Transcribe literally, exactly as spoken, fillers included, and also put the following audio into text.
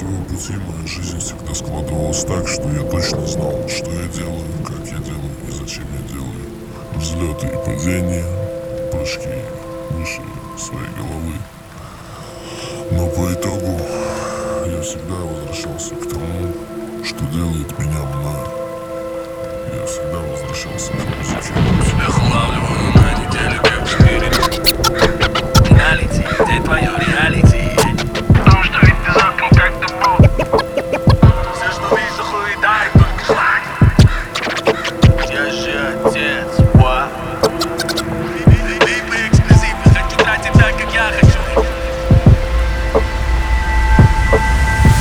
своего пути моя жизнь всегда складывалась так, что я точно знал, что я делаю, как я делаю и зачем я делаю. Взлеты и падения, прыжки выше своей головы. Но по итогу я всегда возвращался к тому, что делает меня мною. Я всегда возвращался к тому, зачем я Тебя вылавливаю на неделе.